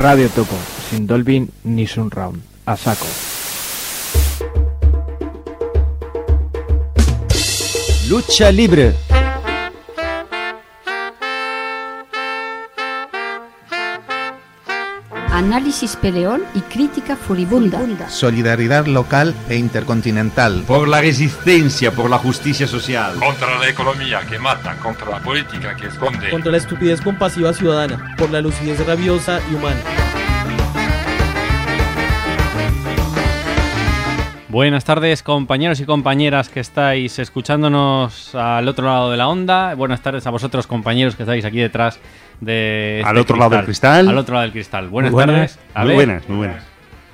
Radio Topo, sin Dolby ni Surround, a saco. Lucha libre. Análisis peleón y crítica furibunda. Solidaridad local e intercontinental. Por la resistencia, por la justicia social. Contra la economía que mata, contra la política que esconde. Contra la estupidez compasiva ciudadana, por la lucidez rabiosa y humana. Buenas tardes, compañeros y compañeras que estáis escuchándonos al otro lado de la onda. Buenas tardes a vosotros, compañeros que estáis aquí detrás de al otro lado del cristal. Al otro lado del cristal. Buenas tardes. Muy buenas.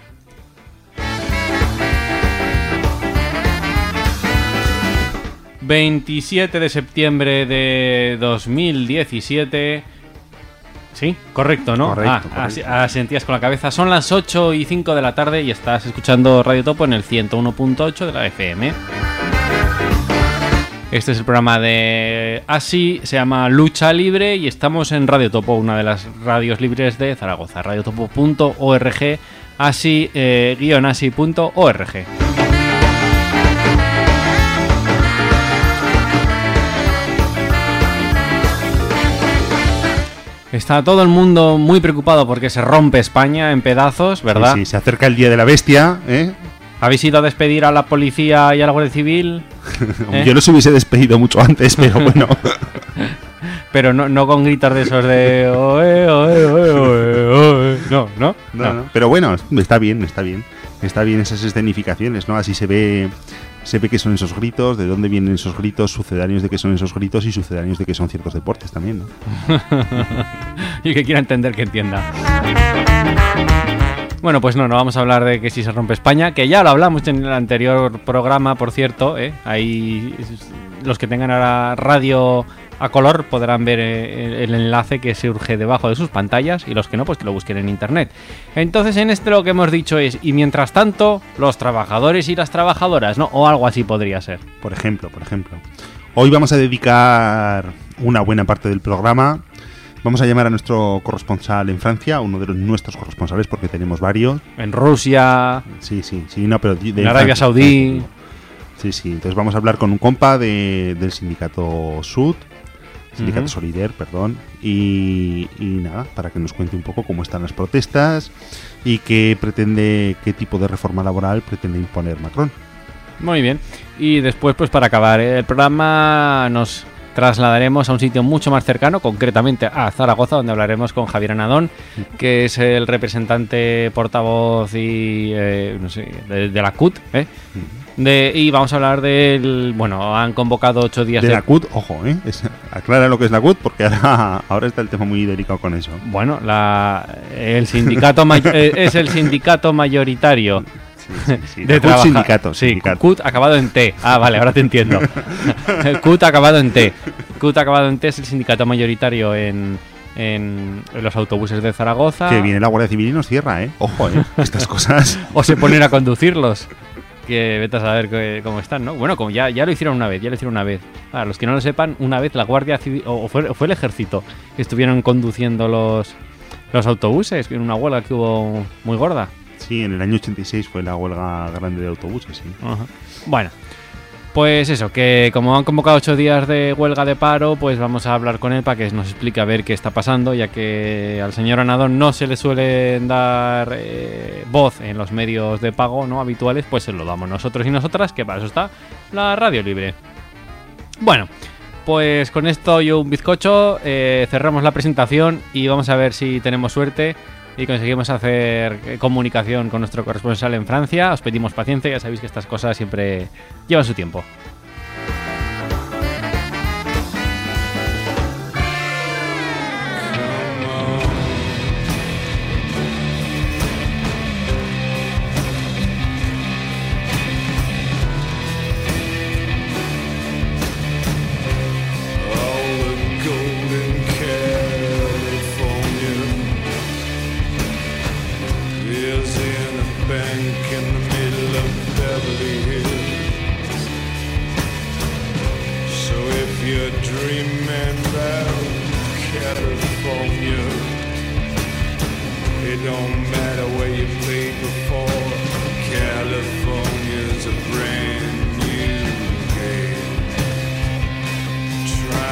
27 de septiembre de 2017. Sí, correcto, ¿no? Correcto. Asentías con la cabeza. Son las 8:05 de la tarde y estás escuchando Radio Topo en el 101.8 de la FM. Este es el programa de ASI, se llama Lucha Libre y estamos en Radio Topo, una de las radios libres de Zaragoza. radiotopo.org, asi-asi.org. Está todo el mundo muy preocupado porque se rompe España en pedazos, ¿verdad? Sí, se acerca el Día de la Bestia, ¿eh? ¿Habéis ido a despedir a la policía y a la Guardia Civil? Yo los hubiese despedido mucho antes, pero bueno. Pero no con gritos de esos de... Oe, oe, oe, oe, oe. No. Pero bueno, está bien esas escenificaciones, ¿no? Así se ve que son esos gritos, de dónde vienen esos gritos, sucedáneos de que son esos gritos y sucedáneos de que son ciertos deportes también, ¿no? Y que quiera entender, que entienda. Bueno, pues no vamos a hablar de que si se rompe España, que ya lo hablamos en el anterior programa, por cierto, Ahí los que tengan ahora radio a color podrán ver el enlace que surge debajo de sus pantallas, y los que no, pues que lo busquen en internet. Entonces, en este lo que hemos dicho es, y mientras tanto, los trabajadores y las trabajadoras, ¿no? O algo así podría ser. Por ejemplo. Hoy vamos a dedicar una buena parte del programa. Vamos a llamar a nuestro corresponsal en Francia, uno de nuestros corresponsales, porque tenemos varios. En Rusia. Sí, no, pero en Arabia Saudí. Sí, entonces vamos a hablar con un compa del sindicato SUD, sindicato Solidaire, perdón, y nada, para que nos cuente un poco cómo están las protestas y qué tipo de reforma laboral pretende imponer Macron. Muy bien, y después, pues para acabar el programa, nos trasladaremos a un sitio mucho más cercano, concretamente a Zaragoza, donde hablaremos con Javier Anadón, que es el representante portavoz y de la CUT, y vamos a hablar del... Bueno, han convocado 8 días de la CUT, ojo, aclara lo que es la CUT, porque ahora está el tema muy delicado con eso. Bueno, el sindicato es el sindicato mayoritario. Sí. De CUT sindicato. Sí, CUT acabado en T. Ah, vale, ahora te entiendo. CUT acabado en T. CUT acabado en T es el sindicato mayoritario en los autobuses de Zaragoza. Que viene la Guardia Civil y nos cierra, Ojo, estas cosas. O se ponen a conducirlos. Que vete a saber cómo están, ¿no? Bueno, como ya lo hicieron una vez. Para los que no lo sepan, una vez la Guardia Civil, o fue el Ejército, que estuvieron conduciendo los autobuses, en una huelga que hubo muy gorda. Sí, en el año 86 fue la huelga grande de autobuses, sí. Ajá. Bueno, pues eso, que como han convocado 8 días de huelga de paro, pues vamos a hablar con él para que nos explique a ver qué está pasando, ya que al señor Anadón no se le suele dar voz en los medios de pago no habituales, pues se lo damos nosotros y nosotras, que para eso está la radio libre. Bueno, pues con esto y un bizcocho cerramos la presentación y vamos a ver si tenemos suerte y conseguimos hacer comunicación con nuestro corresponsal en Francia. Os pedimos paciencia, ya sabéis que estas cosas siempre llevan su tiempo.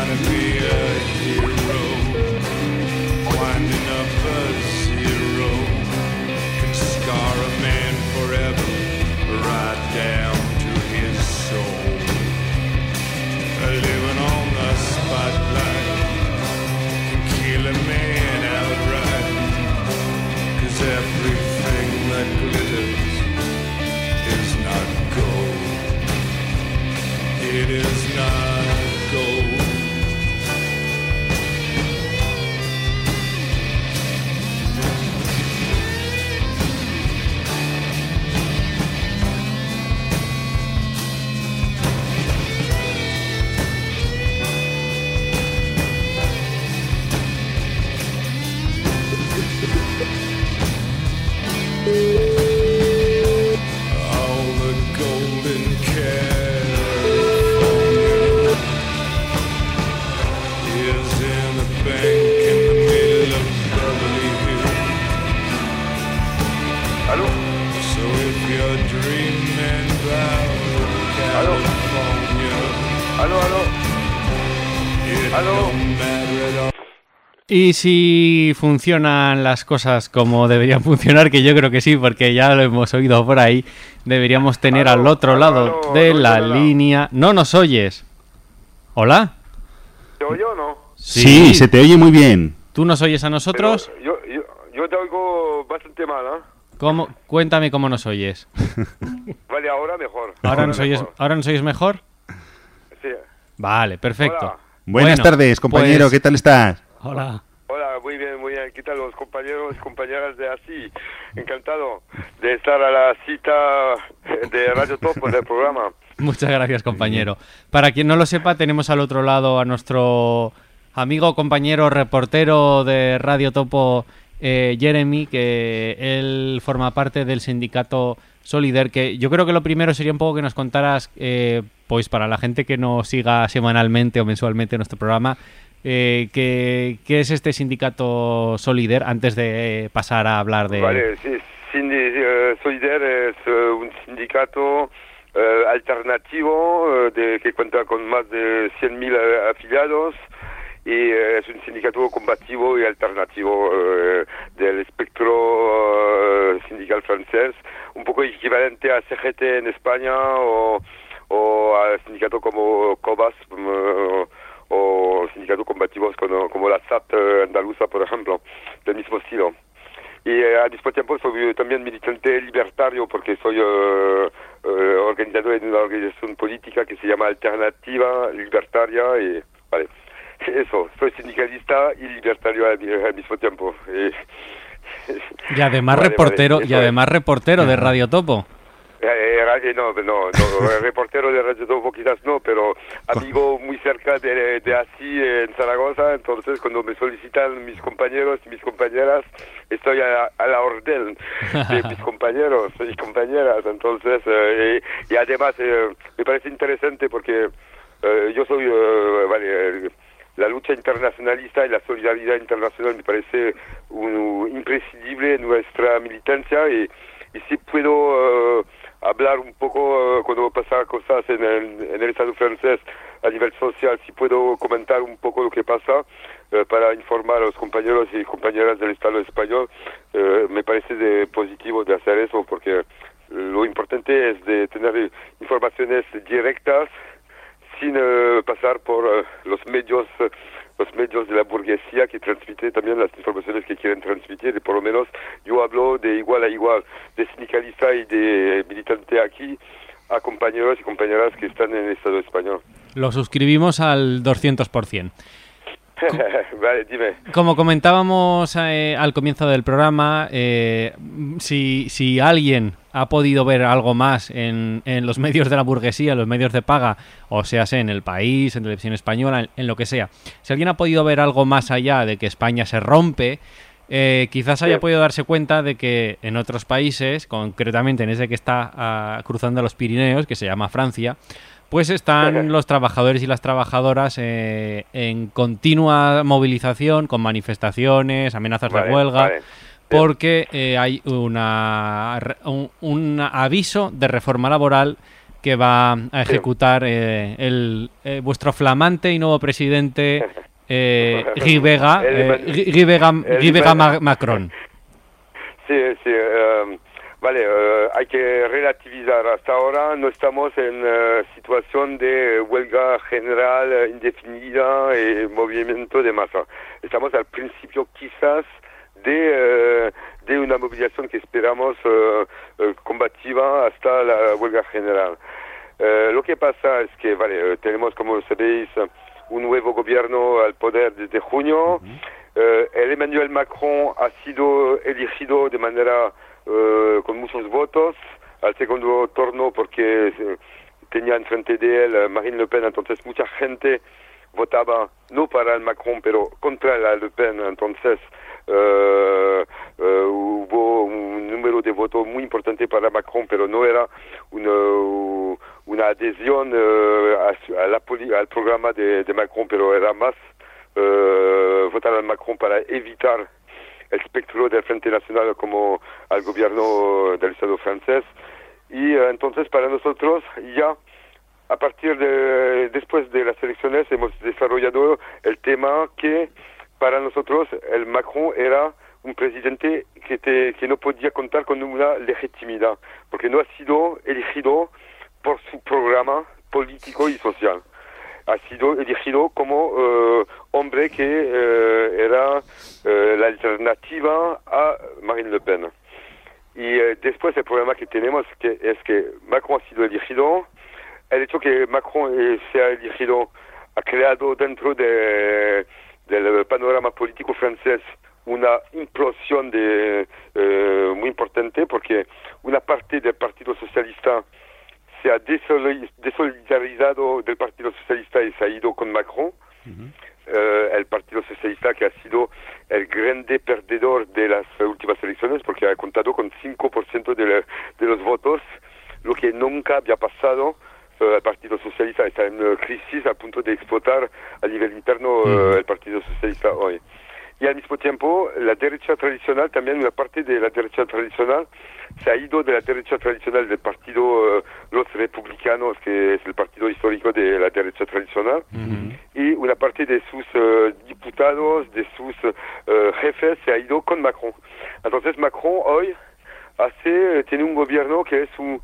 trying to be a hero, winding up a zero, can scar a man forever, right down to his soul. Living on the spotlight can kill a man outright, 'cause everything that glitters is not gold. It is not gold. All the golden California is in a bank in the middle of Beverly Hills. Allô? So if you're dreaming about California, Allô, allô? it Allô? don't matter at all. Y si funcionan las cosas como deberían funcionar, que yo creo que sí, porque ya lo hemos oído por ahí, deberíamos tener Aló, al otro aló, lado aló, de no la oigo nada. línea... ¿No nos oyes? ¿Hola? ¿Te oyo o no? Sí, se te oye muy bien. ¿Tú nos oyes a nosotros? Pero yo te oigo bastante mal, ¿eh? ¿Cómo? Cuéntame cómo nos oyes. Vale, ahora mejor. ¿Ahora nos oyes, mejor. ¿ahora nos oyes mejor? Sí. Vale, perfecto. Hola. Buenas Bueno, tardes, compañero, pues- ¿qué tal estás? Hola. Hola, muy bien, muy bien. ¿Qué tal los compañeros y compañeras de ASI? Encantado de estar a la cita de Radio Topo del programa. Muchas gracias, compañero. Para quien no lo sepa, tenemos al otro lado a nuestro amigo, compañero, reportero de Radio Topo, Jeremy, que él forma parte del sindicato Solider, que yo creo que lo primero sería un poco que nos contaras, pues para la gente que nos siga semanalmente o mensualmente en nuestro programa, ¿qué es este sindicato Solider antes de pasar a hablar de... Vale, sí, Solider es un sindicato alternativo que cuenta con más de 100.000 afiliados y es un sindicato combativo y alternativo del espectro sindical francés, un poco equivalente a CGT en España o a sindicatos como COBAS o sindicatos combativos como la SAT andaluza, por ejemplo, del mismo estilo. Y al mismo tiempo soy también militante libertario porque soy organizador de una organización política que se llama Alternativa Libertaria y vale, eso, soy sindicalista y libertario al mismo tiempo. Y además Vale, reportero, vale, y además reportero de Radio Topo. No, reportero de Radio Topo quizás no, pero amigo muy cerca de ASI en Zaragoza, entonces cuando me solicitan mis compañeros y mis compañeras, estoy a la orden de mis compañeros y compañeras, entonces, y además me parece interesante porque yo soy, la lucha internacionalista y la solidaridad internacional me parece imprescindible en nuestra militancia y si puedo hablar un poco cuando pasan cosas en el Estado francés a nivel social, si puedo comentar un poco lo que pasa para informar a los compañeros y compañeras del Estado español, me parece positivo de hacer eso porque lo importante es de tener informaciones directas sin pasar por los medios de la burguesía que transmiten también las informaciones que quieren transmitir. Y por lo menos yo hablo de igual a igual, de sindicalista y de militante aquí, a compañeros y compañeras que están en el Estado español. Lo suscribimos al 200%. Vale, dime. Como comentábamos al comienzo del programa, si alguien ha podido ver algo más en los medios de la burguesía, en los medios de paga, o sea, en El País, en Televisión Española, en lo que sea, si alguien ha podido ver algo más allá de que España se rompe, quizás haya podido darse cuenta de que en otros países, concretamente en ese que está cruzando los Pirineos, que se llama Francia, pues están los trabajadores y las trabajadoras en continua movilización, con manifestaciones, amenazas de huelga, porque hay un aviso de reforma laboral que va a ejecutar vuestro flamante y nuevo presidente Rivera Macron. Sí, vale, hay que relativizar. Hasta ahora no estamos en situación de huelga general indefinida y movimiento de masa. Estamos al principio quizás de una movilización que esperamos combativa hasta la huelga general. Lo que pasa es que, vale, tenemos, como sabéis, un nuevo gobierno al poder desde junio. El Emmanuel Macron ha sido elegido de manera con muchos votos al segundo turno porque tenía enfrente de él Marine Le Pen, entonces mucha gente votaba no para el Macron pero contra la Le Pen, entonces hubo un número de votos muy importante para Macron, pero no era una adhesión al programa de Macron, pero era más votar al Macron para evitar el espectro del Frente Nacional como al gobierno del Estado francés. Y entonces para nosotros ya a partir de después de las elecciones hemos desarrollado el tema que para nosotros el Macron era un presidente que no podía contar con una legitimidad, porque no ha sido elegido por su programa político y social. Ha sido elegido como hombre que era la alternativa a Marine Le Pen. Y después el problema que tenemos es que Macron ha sido elegido. El hecho que Macron sea elegido ha creado dentro del panorama político francés una implosión muy importante, porque una parte del Partido Socialista se ha desolidarizado del Partido Socialista y se ha ido con Macron. El Partido Socialista que ha sido el grande perdedor de las últimas elecciones porque ha contado con 5% de los votos, lo que nunca había pasado. El Partido Socialista está en crisis a punto de explotar a nivel interno el Partido Socialista hoy. Y al mismo tiempo, la derecha tradicional, también una parte de la derecha tradicional, se ha ido de la derecha tradicional del partido Los Republicanos, que es el partido histórico de la derecha tradicional, y una parte de sus diputados, de sus jefes, se ha ido con Macron. Entonces Macron hoy tiene un gobierno que es en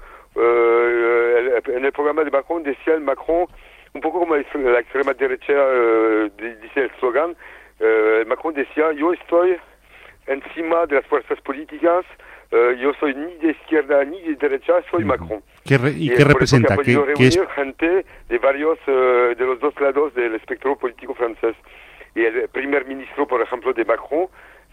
el programa de Macron decía el Macron, un poco como la extrema derecha dice el slogan, Macron decía, yo estoy encima de las fuerzas políticas, yo soy ni de izquierda ni de derecha, soy Macron. ¿Qué representa? ¿Qué es? Gente de varios, de los dos lados del espectro político francés. Y el primer ministro, por ejemplo, de Macron,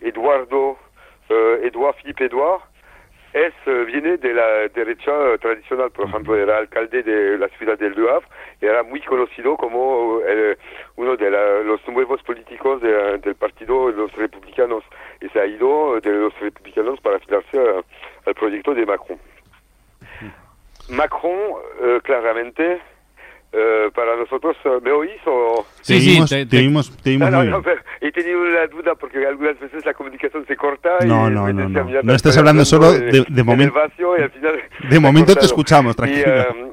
Philippe Edouard, viene de la derecha tradicional. Por ejemplo, era alcalde de la ciudad de Le Havre, era muy conocido como uno de los nuevos políticos del partido de los republicanos, y se ha ido de los republicanos para afiliarse al proyecto de Macron. Macron, claramente, para nosotros, ¿me oís o...? Sí, te oímos muy bien. Pero he tenido la duda porque algunas veces la comunicación se corta. No estás hablando solo de momento. Vacío y al final de momento te escuchamos, tranquilo.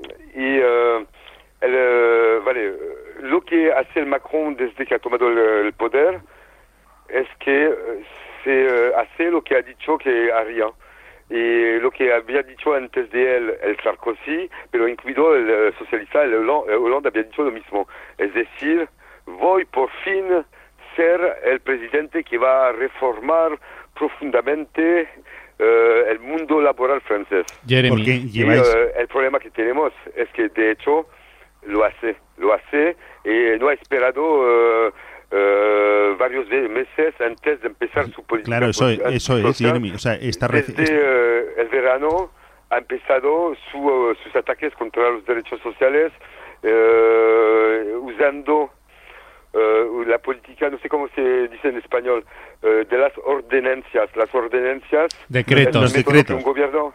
Vale, lo que hace el Macron desde que ha tomado el poder es que se hace lo que ha dicho que haría. Y lo que había dicho antes de él el Sarkozy, pero incluido el socialista, el Hollande había dicho lo mismo. Es decir, voy por fin ser el presidente que va a reformar profundamente el mundo laboral francés. Jeremy, el problema que tenemos es que de hecho lo hace y no ha esperado varios meses antes de empezar su política. Claro, eso es, Jeremy. O sea, desde el verano ha empezado sus ataques contra los derechos sociales, usando la política, no sé cómo se dice en español, de las ordenancias. Las ordenancias... Decretos. Un gobierno...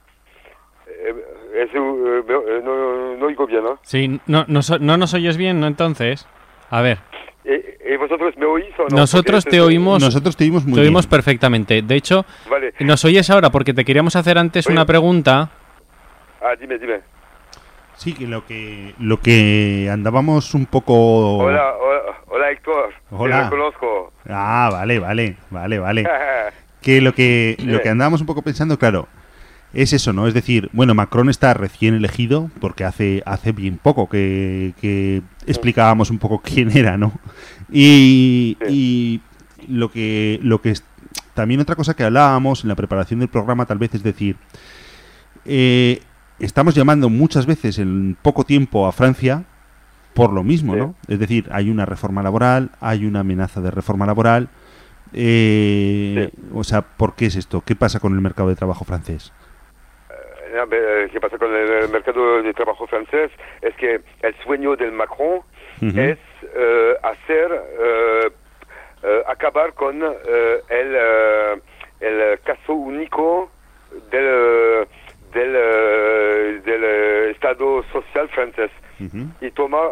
no oigo bien, ¿no? Sí, no nos oyes bien, ¿no? Entonces, a ver... ¿Vosotros me oís o no? Nosotros te oímos muy bien. Perfectamente. De hecho, vale. Nos oyes ahora porque te queríamos hacer antes una pregunta. Dime. Sí, que lo que andábamos un poco... Hola Héctor, Hola. te reconozco. Ah, vale. Que lo que andábamos un poco pensando, claro, es eso, ¿no? Es decir, bueno, Macron está recién elegido porque hace bien poco que explicábamos un poco quién era, ¿no? Y lo que también otra cosa que hablábamos en la preparación del programa tal vez es decir, estamos llamando muchas veces en poco tiempo a Francia por lo mismo, ¿no? Es decir, hay una reforma laboral, hay una amenaza de reforma laboral. O sea, ¿por qué es esto? ¿Qué pasa con el mercado de trabajo francés? ¿Qué pasa con el mercado de trabajo francés? Es que el sueño del Macron es acabar con el caso único del Estado social francés. Y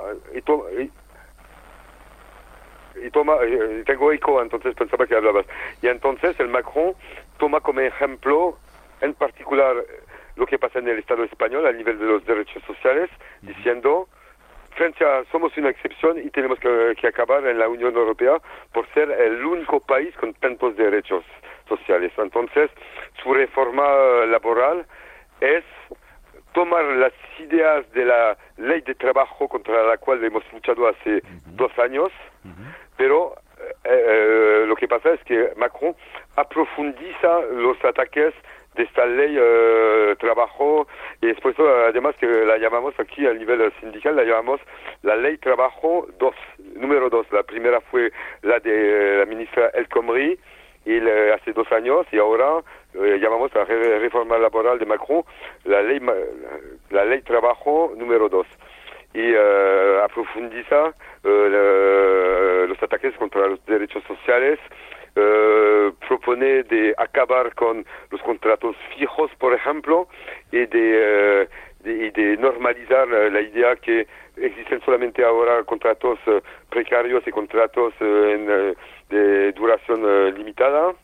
tengo eco, entonces pensaba que hablabas. Y entonces el Macron toma como ejemplo, en particular, lo que pasa en el Estado español a nivel de los derechos sociales, diciendo, Francia somos una excepción y tenemos que acabar en la Unión Europea por ser el único país con tantos derechos sociales. Entonces, su reforma laboral es tomar las ideas de la ley de trabajo contra la cual hemos luchado hace 2 años, pero lo que pasa es que Macron profundiza los ataques de esta ley trabajo y después además que la llamamos aquí a nivel sindical, la llamamos la ley trabajo número 2. La primera fue la de la ministra El Khomri hace 2 años y ahora llamamos a la reforma laboral de Macron la ley trabajo número 2 y profundiza los ataques contra los derechos sociales, propone de acabar con los contratos fijos, por ejemplo, y de normalizar la idea que existen solamente ahora contratos precarios y contratos de duración limitada.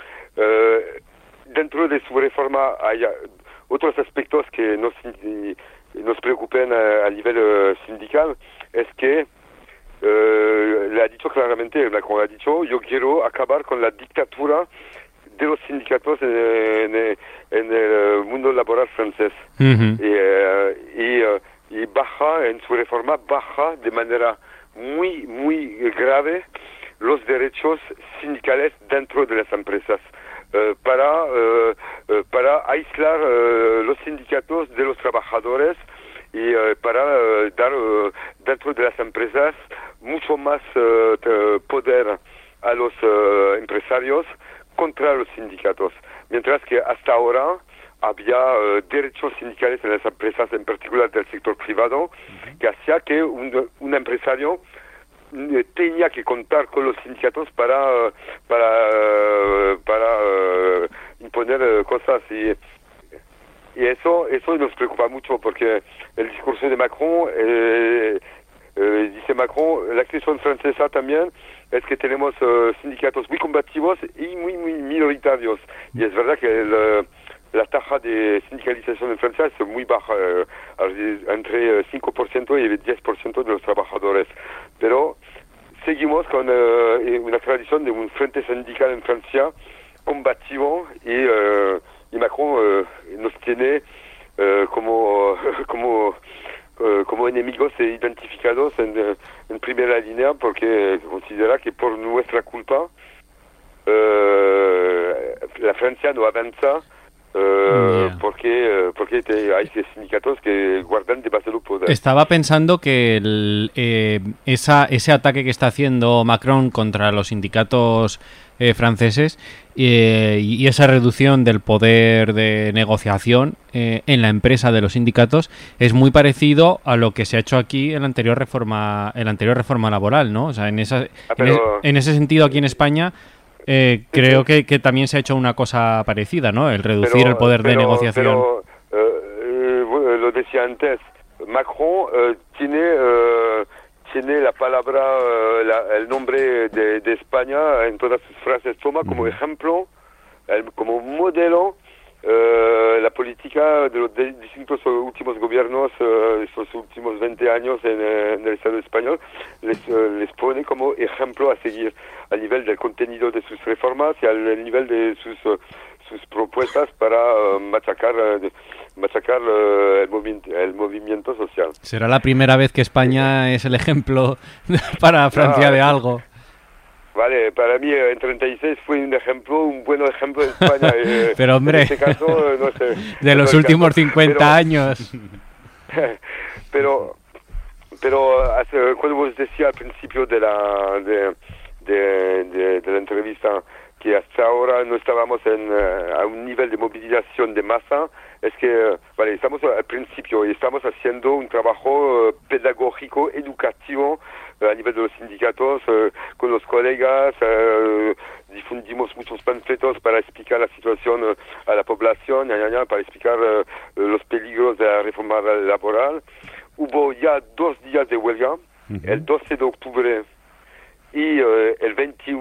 Dentro de su reforma hay otros aspectos que nos preocupan a nivel sindical, es que le ha dicho claramente, Macron ha dicho, yo quiero acabar con la dictadura de los sindicatos en el mundo laboral francés. Y baja, en su reforma, baja de manera muy, muy grave los derechos sindicales dentro de las empresas. Para aislar los sindicatos de los trabajadores y para dar dentro de las empresas mucho más poder a los empresarios contra los sindicatos, mientras que hasta ahora había derechos sindicales en las empresas, en particular del sector privado, que hacía que un empresario tenía que contar con los sindicatos para imponer cosas y eso nos preocupa mucho porque el discurso de Macron dice Macron, la expresión francesa también es que tenemos sindicatos muy combativos y muy minoritarios y es verdad que la tasa de sindicalización en Francia es muy baja, entre 5% y 10% de los trabajadores. Pero seguimos con una tradición de un frente sindical en Francia combativo y Macron nos tiene como enemigos identificados en primera línea porque considera que por nuestra culpa la Francia no avanza. Porque hay sindicatos que guardan demasiado poder. Estaba pensando que ese ataque que está haciendo Macron contra los sindicatos franceses y esa reducción del poder de negociación en la empresa de los sindicatos es muy parecido a lo que se ha hecho aquí en la anterior reforma laboral, ¿no? O sea, en ese sentido aquí en España creo que también se ha hecho una cosa parecida, ¿no? El reducir el poder de negociación. Lo decía antes, Macron tiene la palabra, el nombre de España en todas sus frases. Toma como ejemplo, como modelo la política de los distintos últimos gobiernos, estos últimos 20 años en el Estado español, les pone como ejemplo a seguir al nivel del contenido de sus reformas y al nivel de sus propuestas para machacar el movimiento social. ¿Será la primera vez que España es el ejemplo para Francia de algo? Vale, para mí en 36 fue un buen ejemplo de España. Pero hombre, en este caso, no sé, de los últimos 50 años. Pero cuando vos decía al principio de la entrevista que hasta ahora no estábamos a un nivel de movilización de masa, es que, vale, estamos al principio y estamos haciendo un trabajo pedagógico, educativo a nivel de los sindicatos, con los colegas, difundimos muchos panfletos para explicar la situación a la población, para explicar los peligros de la reforma laboral. Hubo ya 2 días de huelga, el 12 de octubre y el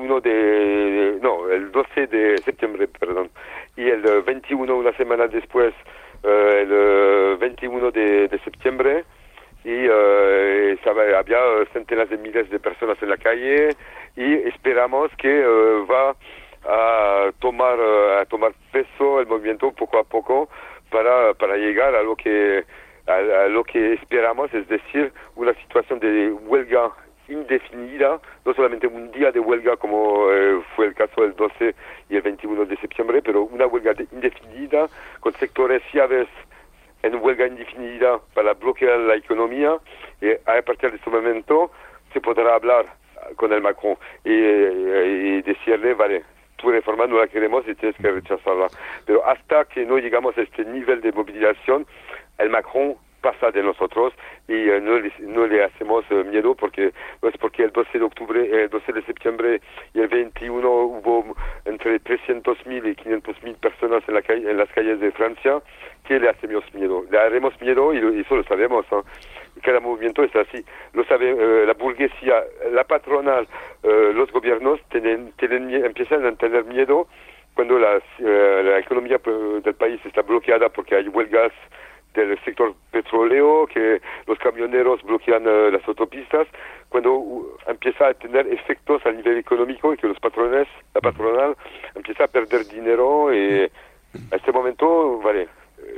12 de septiembre, perdón, y el 21, una semana después, el 21 de septiembre, y había centenas de miles de personas en la calle, y esperamos que va a tomar peso el movimiento poco a poco para llegar a lo que esperamos, es decir, una situación de huelga indefinida, no solamente un día de huelga como fue el caso del 12 y el 21 de septiembre, pero una huelga indefinida con sectores llaves en huelga indefinida para bloquear la economía, y a partir de este momento se podrá hablar con el Macron y decirle, vale, tu reforma no la queremos y tienes que rechazarla. Pero hasta que no llegamos a este nivel de movilización, el Macron pasa de nosotros y no le hacemos miedo, porque no es porque el 12 de octubre, el 12 de septiembre y el 21 hubo entre 300.000 y 500.000 personas en las calles de Francia, que le hacemos miedo. Le haremos miedo y eso lo sabemos, ¿no? Cada movimiento es así. Lo sabe la burguesía, la patronal, los gobiernos empiezan a tener miedo cuando la economía del país está bloqueada porque hay huelgas del sector petrolero, que los camioneros bloquean las autopistas, cuando empieza a tener efectos a nivel económico y que la patronal empieza a perder dinero, y a este momento, vale,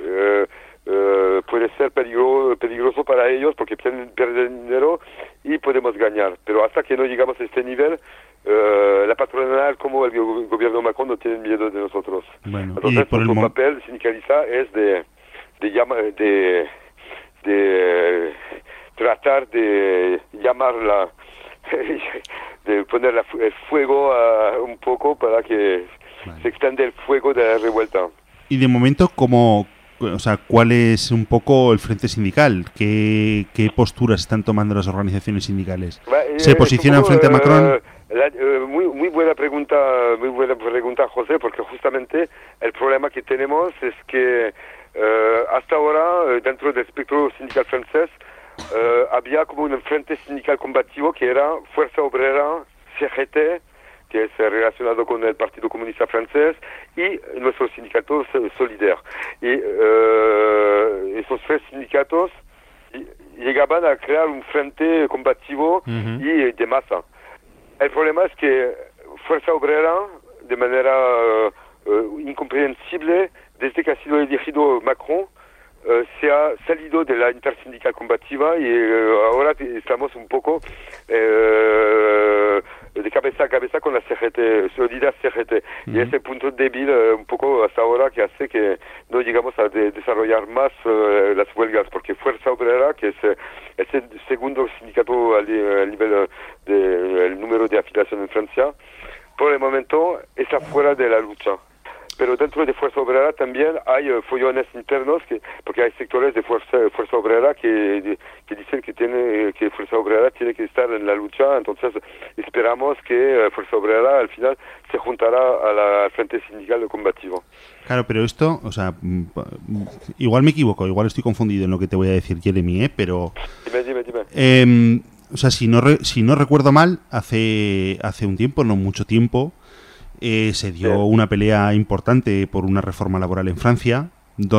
puede ser peligroso para ellos porque pierden dinero y podemos ganar, pero hasta que no llegamos a este nivel, la patronal como el gobierno Macron no tienen miedo de nosotros. Bueno, entonces nuestro papel sindicalista es de tratar de llamarla, de poner el fuego un poco para que se extienda el fuego de la revuelta. Y de momento, ¿cuál es un poco el frente sindical? ¿Qué posturas están tomando las organizaciones sindicales? ¿Se posicionan frente a Macron? Muy buena pregunta, José, porque justamente el problema que tenemos es que hasta ahora, dentro del espectro sindical francés, había como un frente sindical combativo que era Fuerza Obrera, CGT, que es relacionado con el Partido Comunista Francés, y nuestro sindicato Solidaire. Y esos 3 sindicatos llegaban a crear un frente combativo y de masa. El problema es que Fuerza Obrera, de manera incomprensible, desde que ha sido elegido Macron, se ha salido de la intersindical combativa y ahora estamos un poco de cabeza a cabeza con la CGT, Solidaire CGT. Y ese punto débil un poco hasta ahora que hace que no llegamos a desarrollar más las huelgas, porque Fuerza Obrera, que es el segundo sindicato al nivel del número de afiliación en Francia, por el momento está fuera de la lucha. Pero dentro de Fuerza Obrera también hay follones internos, porque hay sectores de Fuerza Obrera que dicen que Fuerza Obrera tiene que estar en la lucha. Entonces esperamos que Fuerza Obrera al final se juntará al Frente Sindical Combativo. Claro, pero esto, igual me equivoco, igual estoy confundido en lo que te voy a decir, Jeremy, pero... Dime. Si no recuerdo mal, hace un tiempo, no mucho tiempo, se dio una pelea importante por una reforma laboral en Francia,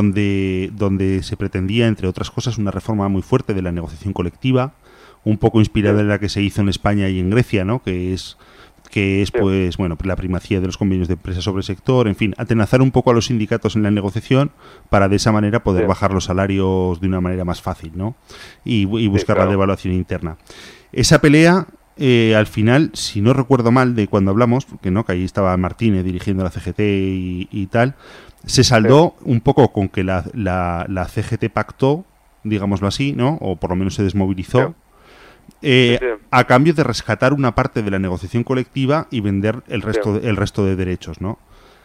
donde se pretendía, entre otras cosas, una reforma muy fuerte de la negociación colectiva, un poco inspirada en la que se hizo en España y en Grecia, ¿no? Que es pues bueno, la primacía de los convenios de empresa sobre el sector, en fin, atenazar un poco a los sindicatos en la negociación para de esa manera poder bajar los salarios de una manera más fácil, ¿no? Y buscar la devaluación interna. Esa pelea, al final, si no recuerdo mal de cuando hablamos, porque no, que ahí estaba Martínez dirigiendo la CGT y tal, se saldó un poco con que la CGT pactó, digámoslo así, ¿no? O por lo menos se desmovilizó. A cambio de rescatar una parte de la negociación colectiva y vender el resto de derechos, ¿no?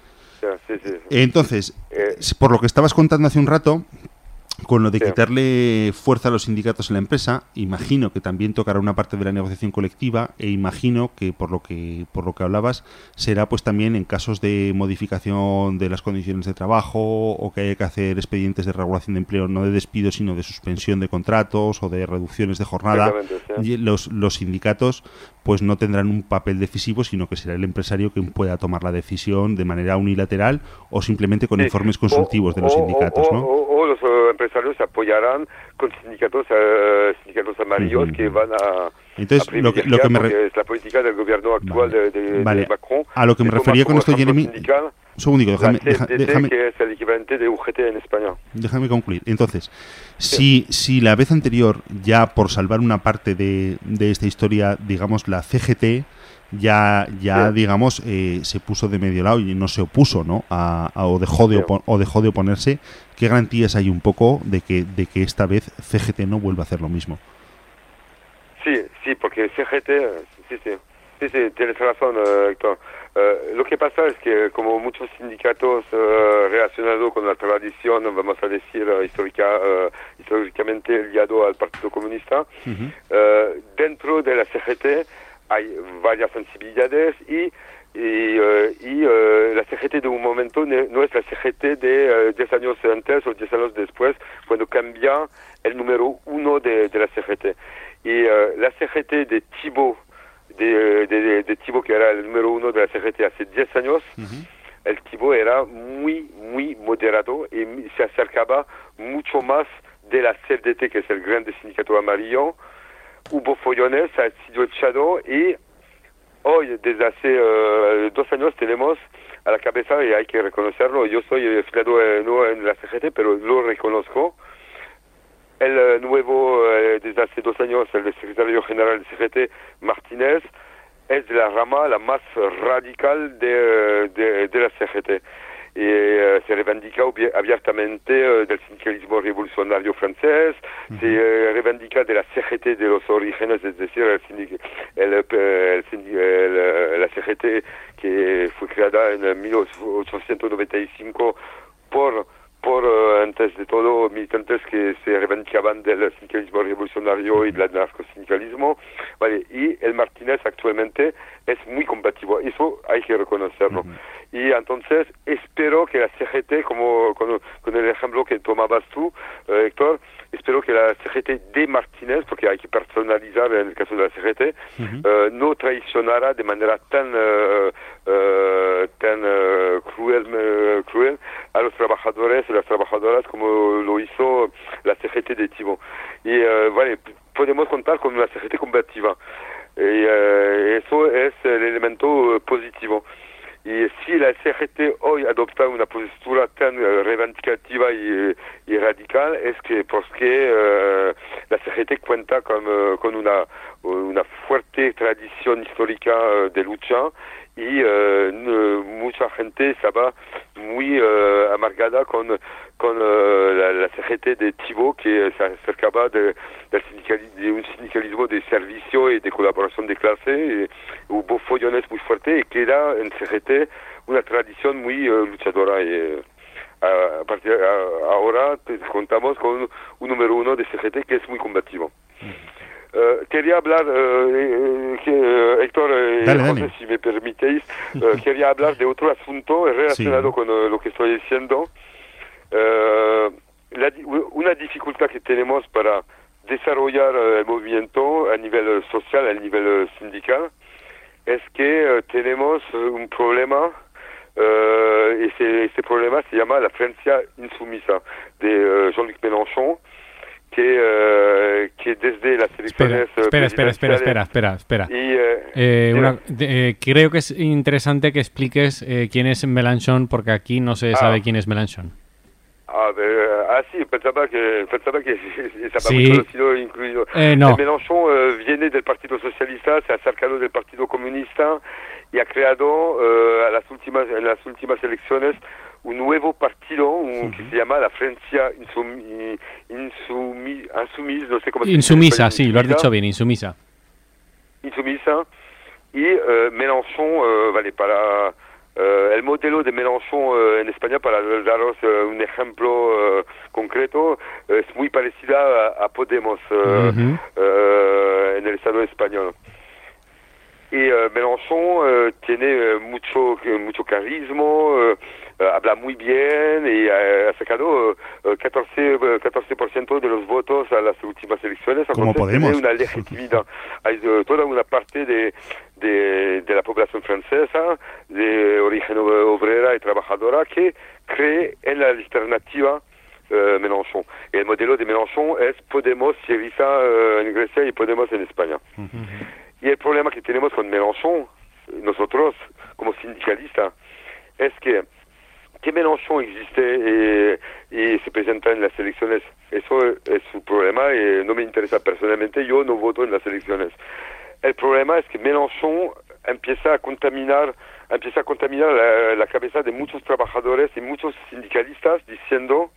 Entonces, por lo que estabas contando hace un rato, con lo de quitarle fuerza a los sindicatos en la empresa, imagino que también tocará una parte de la negociación colectiva e imagino que por lo que hablabas será pues también en casos de modificación de las condiciones de trabajo o que haya que hacer expedientes de regulación de empleo, no de despido sino de suspensión de contratos o de reducciones de jornada. Y los sindicatos pues no tendrán un papel decisivo, sino que será el empresario quien pueda tomar la decisión de manera unilateral o simplemente con informes consultivos de los sindicatos, ¿no? O los empresarios se apoyarán con sindicatos amarillos que van a... Entonces, lo que es la política del gobierno actual de Macron. A lo que me refería con esto, Jeremy... Un segundito, déjame, que es el equivalente de UGT en España. Déjame concluir. Entonces, si la vez anterior, ya por salvar una parte de esta historia, digamos, la CGT ya digamos, se puso de medio lado y no se opuso, ¿no? O dejó de oponerse, ¿qué garantías hay un poco de que esta vez CGT no vuelva a hacer lo mismo? Sí, porque CGT... Sí, tienes razón, Héctor. Lo que pasa es que como muchos sindicatos relacionados con la tradición, vamos a decir, históricamente ligado al Partido Comunista, dentro de la CGT hay varias sensibilidades y la CGT de un momento no es la CGT de 10 años antes o 10 años después, cuando cambia el número uno de la CGT. Y la CGT de Thibault, de Thibault, que era el número uno de la CGT hace 10 años, el Thibault era muy, muy moderado y se acercaba mucho más de la CFDT, que es el grande sindicato amarillo. Hubo follones, ha sido echado y hoy, desde hace 2 años, tenemos a la cabeza, y hay que reconocerlo, yo soy afiliado no en la CGT, pero lo reconozco, el nuevo, desde hace 2 años, el secretario general de CGT, Martínez, es la rama la más radical de la CGT. Y se reivindica abiertamente del sindicalismo revolucionario francés, se reivindica de la CGT de los orígenes, es decir, la CGT que fue creada en 1895 por antes de todo militantes que se reivindicaban del sindicalismo revolucionario y del narcosindicalismo, ¿vale? Y el Martínez actualmente es muy combativo, eso hay que reconocerlo. Y entonces espero que la CGT, como con el ejemplo que tomabas tú, Héctor, espero que la CGT de Martínez, porque hay que personalizar en el caso de la CGT, no traicionara de manera tan cruel a los trabajadores y las trabajadoras como lo hizo la CGT de Thibault. Y vale, podemos contar con una CGT combativa. Y eso es el elemento positivo. Y si la CGT hoy adopta una postura tan reivindicativa y radical, es que porque la CGT cuenta con una fuerte tradición histórica de lucha y mucha gente estaba muy amargada con la CGT de Thibault, que se acercaba de un sindicalismo de servicio y de colaboración de clase. Hubo follones muy fuertes y queda en CGT una tradición muy luchadora. Y a partir de ahora contamos con un número uno de CGT que es muy combativo. Quería hablar, Héctor, José, si me permitéis, quería hablar de otro asunto relacionado con lo que estoy diciendo. Una dificultad que tenemos para desarrollar el movimiento a nivel social, a nivel sindical, es que tenemos un problema. Este problema se llama la Francia insumisa de Jean-Luc Mélenchon, que desde las elecciones Espera. Creo que es interesante que expliques quién es Mélenchon, porque aquí no se sabe quién es Mélenchon. Sí, pensaba que estaba Sí. muy conocido, incluido. No. Mélenchon viene del Partido Socialista, se ha acercado del Partido Comunista y ha creado en las últimas elecciones un nuevo partido que se llama la Francia insumisa, no sé cómo se dice. Insumisa, sí, lo has dicho bien, insumisa. Insumisa. Y Mélenchon, para el modelo de Mélenchon en España, para daros un ejemplo concreto, es muy parecida a Podemos en el Estado español. Y Mélenchon tiene mucho carisma, habla muy bien y ha sacado 14% de los votos a las últimas elecciones. Como Podemos. Tiene una legitimidad. Hay toda una parte de la población francesa, de origen obrera y trabajadora, que cree en la alternativa Mélenchon. Y el modelo de Mélenchon es Podemos, Syriza en Grecia y Podemos en España. Y el problema que tenemos con Mélenchon, nosotros como sindicalistas, es que Mélenchon existe y se presenta en las elecciones. Eso es su problema y no me interesa personalmente. Yo no voto en las elecciones. El problema es que Mélenchon empieza a contaminar la cabeza de muchos trabajadores y muchos sindicalistas diciendo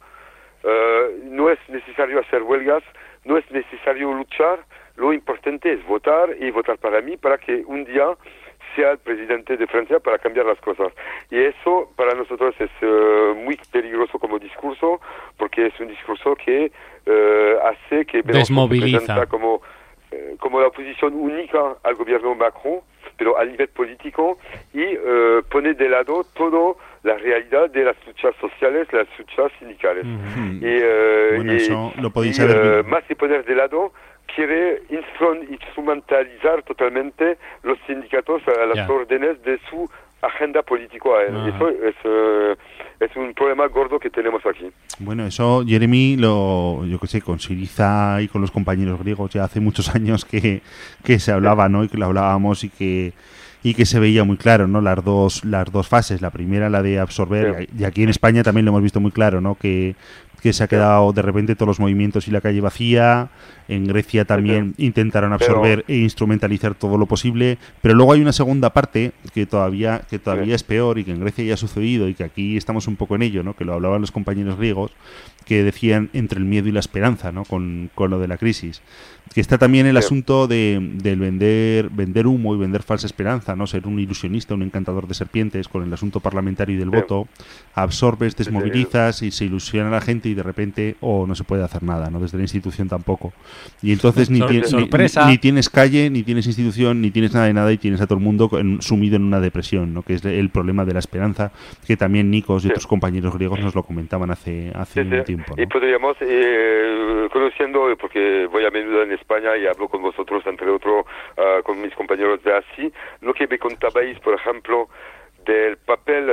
no es necesario hacer huelgas, no es necesario luchar, lo importante es votar y votar para mí, para que un día sea el presidente de Francia para cambiar las cosas. Y eso para nosotros es muy peligroso como discurso, porque es un discurso que hace que desmoviliza, se presenta como la oposición única al gobierno Macron, pero a nivel político, y pone de lado toda la realidad de las luchas sociales, las luchas sindicales. Bueno, eso lo podéis saber bien. Más que poner de lado, quiere instrumentalizar totalmente los sindicatos a las órdenes de su agenda política. Eso es un problema gordo que tenemos aquí. Bueno, eso, Jeremy, yo que sé, con Syriza y con los compañeros griegos ya hace muchos años que se hablaba, ¿no? Y que lo hablábamos y que se veía muy claro, ¿no? Las dos fases. La primera, la de absorber, y aquí en España también lo hemos visto muy claro, ¿no? Que se ha quedado de repente todos los movimientos y la calle vacía. En Grecia también intentaron absorber e instrumentalizar todo lo posible, pero luego hay una segunda parte que todavía es peor y que en Grecia ya ha sucedido y que aquí estamos un poco en ello, ¿no? Que lo hablaban los compañeros griegos, que decían entre el miedo y la esperanza, ¿no? Con lo de la crisis. Que está también el asunto del vender humo y vender falsa esperanza, ¿no? Ser un ilusionista, un encantador de serpientes con el asunto parlamentario y del voto. Absorbes, desmovilizas y se ilusiona a la gente y de repente no se puede hacer nada, ¿no? Desde la institución tampoco. Y entonces ni tienes calle, ni tienes institución, ni tienes nada de nada y tienes a todo el mundo sumido en una depresión, ¿no? Que es el problema de la esperanza, que también Nikos y otros compañeros griegos nos lo comentaban hace un tiempo, ¿no? Y podríamos, conociendo, porque voy a menudo en España y hablo con vosotros, entre otros, con mis compañeros de ASI, lo que me contabais, por ejemplo, del papel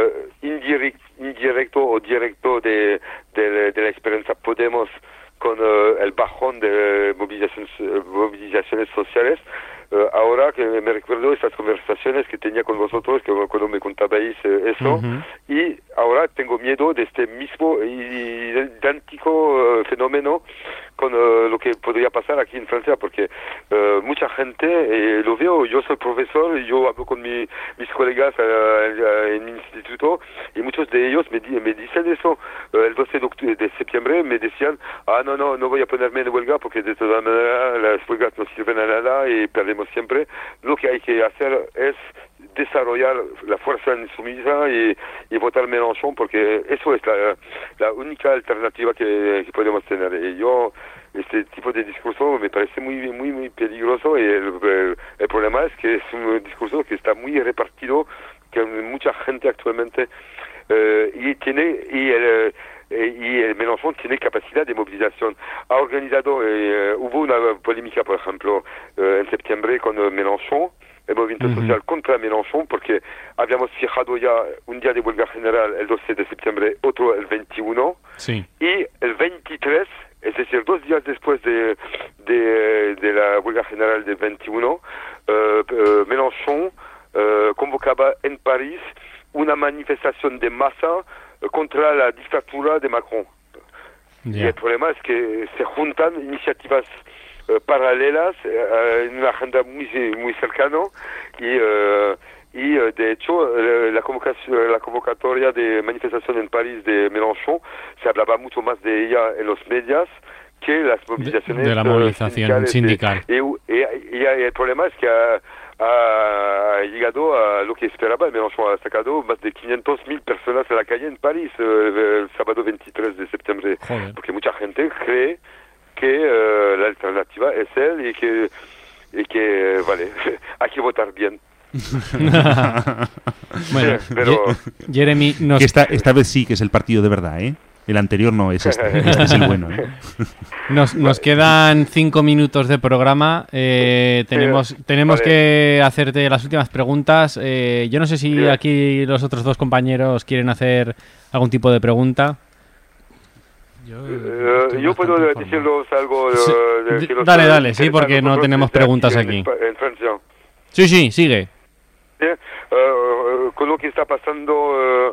indirecto o directo de la experiencia Podemos con el bajón de movilizaciones sociales. Ahora que me recuerdo estas conversaciones que tenía con vosotros, que cuando me contabais eso, y ahora tengo miedo de este mismo idéntico fenómeno con lo que podría pasar aquí en Francia, porque mucha gente, lo veo, yo soy profesor y yo hablo con mis colegas en mi instituto y muchos de ellos me dicen eso. El 12 de septiembre me decían, no voy a ponerme en huelga porque de todas maneras las huelgas no sirven a nada y perdemos siempre. Lo que hay que hacer es desarrollar la fuerza insumisa y votar Mélenchon, porque eso es la única alternativa que podemos tener. Y yo, este tipo de discurso me parece muy, muy, muy peligroso, y el problema es que es un discurso que está muy repartido, que mucha gente actualmente y el Mélenchon tiene capacidad de movilización. Ha organizado, hubo una polémica, por ejemplo, en septiembre con Mélenchon, el movimiento social contra Mélenchon, porque habíamos fijado ya un día de huelga general el 12 de septiembre, otro el 21, Sí. y el 23, es decir, 2 días después de la huelga general del 21, Mélenchon convocaba en París una manifestación de masa contra la dictadura de Macron. Y el problema es que se juntan iniciativas paralelas en una agenda muy cercana y de hecho la convocatoria de manifestación en París de Mélenchon se hablaba mucho más de ella en los medios que las movilizaciones de la movilización sindical. Y el problema es que ha llegado a lo que esperaba. Mélenchon ha sacado más de 500.000 personas a la calle en París el sábado 23 de septiembre. Joder. Porque mucha gente cree que la alternativa es él y que vale, hay que votar bien. Bueno, pero Jeremy nos... Que esta vez sí que es el partido de verdad, ¿eh? El anterior no es este es el bueno, ¿eh? Nos quedan 5 minutos de programa. Tenemos vale. que hacerte las últimas preguntas. Yo no sé si aquí los otros dos compañeros quieren hacer algún tipo de pregunta. yo puedo decirles algo. Dale, sí, porque no tenemos preguntas aquí. En Francia. Sí, sigue. Con lo que está pasando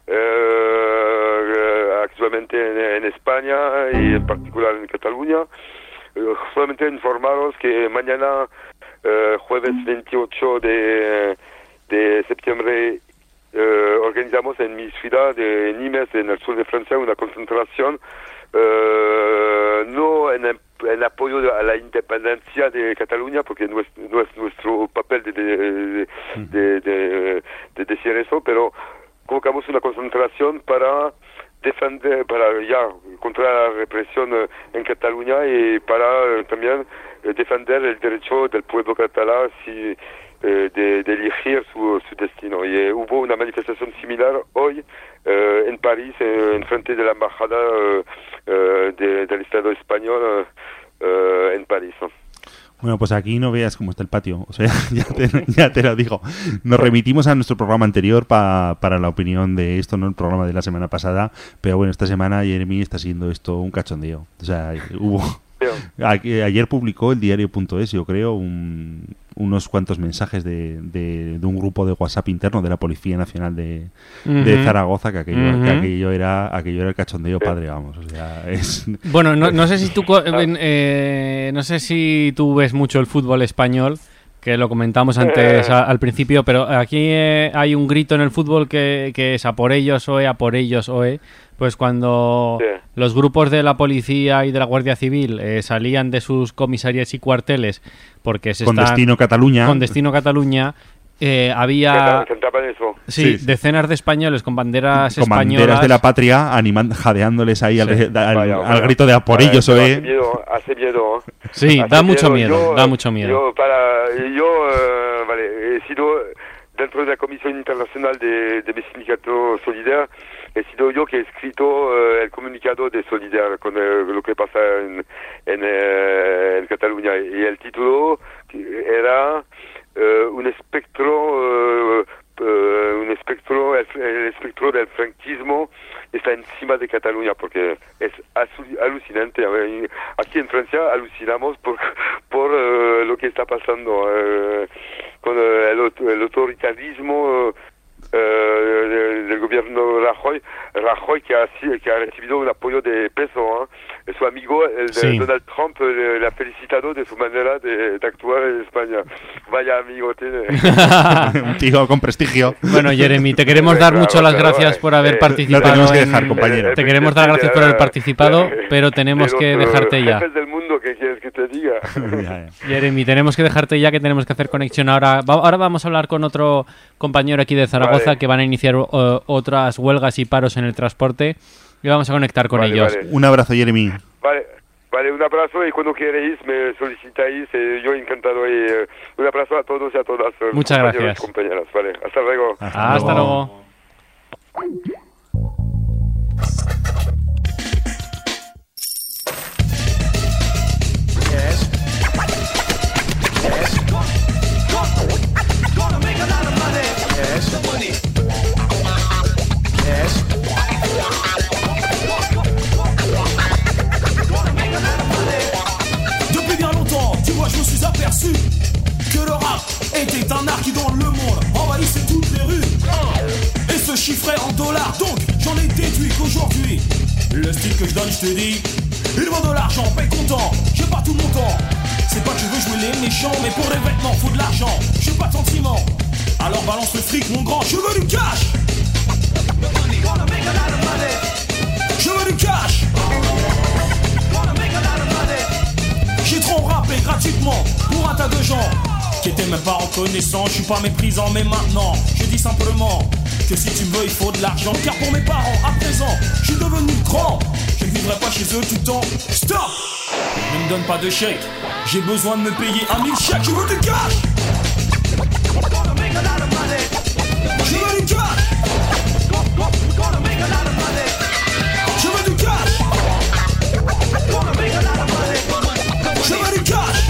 actualmente en España y en particular en Cataluña, solamente informaros que mañana, jueves 28 de septiembre, organizamos en mi ciudad de Nimes, en el sur de Francia, una concentración no en apoyo a la independencia de Cataluña, porque no es nuestro papel de decir eso, pero convocamos una concentración para defender, contra la represión en Cataluña y para también defender el derecho del pueblo catalán de elegir su destino. Y hubo una manifestación similar hoy en París, en frente de la embajada del Estado español en París. Bueno, pues aquí no veas cómo está el patio. O sea, ya te lo digo. Nos remitimos a nuestro programa anterior para la opinión de esto, no el programa de la semana pasada. Pero bueno, esta semana Jeremy está siendo esto un cachondeo. O sea, ayer publicó el diario.es, yo creo, unos cuantos mensajes de un grupo de WhatsApp interno de la Policía Nacional de Zaragoza, que aquello era el cachondeo padre, vamos. O sea, es... Bueno, no sé si tú no sé si tú ves mucho el fútbol español, que lo comentamos antes al principio, pero aquí hay un grito en el fútbol que es a por ellos, OE, a por ellos, OE. Pues cuando los grupos de la policía y de la Guardia Civil salían de sus comisarías y cuarteles porque destino Cataluña, había decenas de españoles con banderas españolas de la patria jadeándoles ahí al grito de a por ellos, OE. Hace miedo. Sí, da mucho miedo. He sido dentro de la Comisión Internacional de mi sindicato Solidar. He sido yo que he escrito el comunicado de Solidar con lo que pasa en Cataluña, y el título era el espectro del franquismo está encima de Cataluña, porque es alucinante. Aquí en Francia alucinamos por lo que está pasando con el autoritarismo del gobierno Rajoy que ha recibido un apoyo de peso. Su amigo, Donald Trump, le ha felicitado de su manera de actuar en España. Vaya amigo tiene. Un tío con prestigio. Bueno, Jeremy, te queremos dar mucho las gracias por haber participado. Lo tenemos que dejar, compañero. Te queremos dar gracias por haber participado, pero tenemos que dejarte ya. Jefes del mundo, ¿qué quieres que te diga? Jeremy, tenemos que dejarte ya, que tenemos que hacer conexión ahora. Ahora vamos a hablar con otro compañero aquí de Zaragoza que van a iniciar otras huelgas y paros en el transporte, y vamos a conectar con ellos. Un abrazo, Jeremy. Vale, un abrazo, y cuando queréis me solicitáis, yo encantado, y un abrazo a todos y a todas. Muchas gracias. Compañeras. Vale, hasta luego. Hasta luego. chiffré en dollars. Donc j'en ai déduit qu'aujourd'hui, le style que je donne, je te dis, il vaut de l'argent, paye content, j'ai pas tout mon temps. C'est pas que je veux jouer les méchants, mais pour les vêtements faut de l'argent. J'ai pas de sentiments, alors balance le fric mon grand, je veux du cash. Je veux du cash. J'ai trop rappé gratuitement pour un tas de gens qui étaient même pas reconnaissants. Je suis pas méprisant mais maintenant je dis simplement que si tu me veux il faut de l'argent. Car pour mes parents à présent je suis devenu grand. Je ne vivrai pas chez eux tout le temps. Stop. Ne me donne pas de chèque. J'ai besoin de me payer 1000 chèques. Je veux du cash. Je veux du cash. Je veux du cash. Je veux du cash.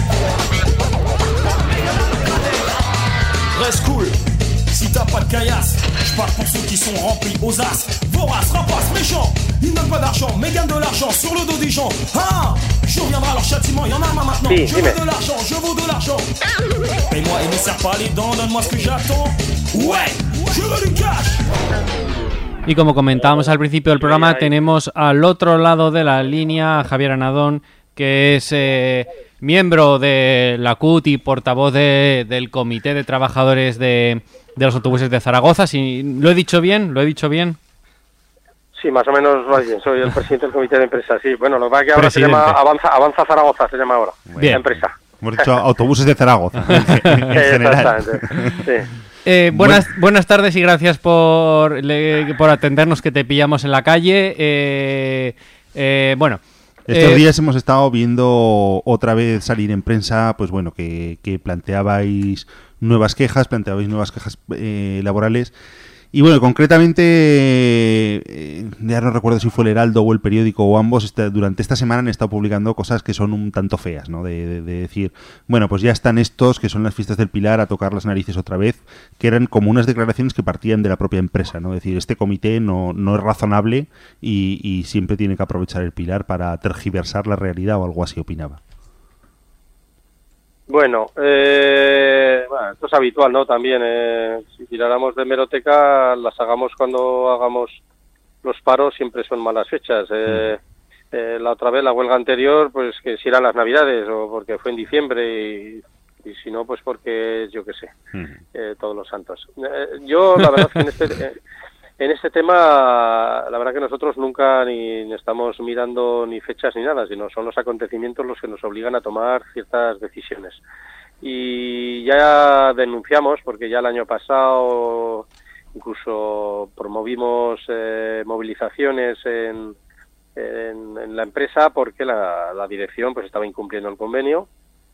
Reste cool, si t'as pas de caillasse. Je parle pour ceux qui sont remplis aux as. Voraces, rapaces, méchants. Ils n'ont pas d'argent, mais gagnent de l'argent sur le dos des gens. Ah, je reviendrai à leur châtiment, y'en a un maintenant. Si, je veux de l'argent, je vaux de l'argent. Paye-moi et ne serre pas les dents, donne-moi ce que j'attends. Ouais, je veux du cash. Y como comentábamos al principio del programa, tenemos al otro lado de la línea a Javier Anadón, que es miembro de la CUT y portavoz del Comité de Trabajadores de los Autobuses de Zaragoza. Si ¿lo he dicho bien? ¿Lo he dicho bien? Sí, más o menos lo bien. Soy el presidente del Comité de Empresa, sí. Bueno, lo que pasa es que ahora se llama Avanza Zaragoza, se llama ahora. Bien. La empresa. Hemos dicho Autobuses de Zaragoza, en general. Sí. Buenas tardes y gracias por atendernos, que te pillamos en la calle. Estos días hemos estado viendo otra vez salir en prensa, pues bueno, que planteabais nuevas quejas laborales. Y bueno, concretamente, ya no recuerdo si fue el Heraldo o el periódico o ambos, durante esta semana han estado publicando cosas que son un tanto feas, ¿no? De decir, bueno, pues ya están estos, que son las fiestas del Pilar, a tocar las narices otra vez, que eran como unas declaraciones que partían de la propia empresa, ¿no? Es decir, este comité no es razonable y siempre tiene que aprovechar el Pilar para tergiversar la realidad o algo así, opinaba. Bueno, esto es habitual, ¿no? También, si tiráramos de hemeroteca, las hagamos cuando hagamos los paros, siempre son malas fechas. La otra vez, la huelga anterior, pues que si eran las Navidades o porque fue en diciembre y si no, pues porque, yo qué sé, todos los santos. Yo, la verdad es que en este tema, la verdad que nosotros nunca ni estamos mirando ni fechas ni nada, sino son los acontecimientos los que nos obligan a tomar ciertas decisiones. Y ya denunciamos, porque ya el año pasado incluso promovimos movilizaciones en la empresa porque la dirección pues estaba incumpliendo el convenio.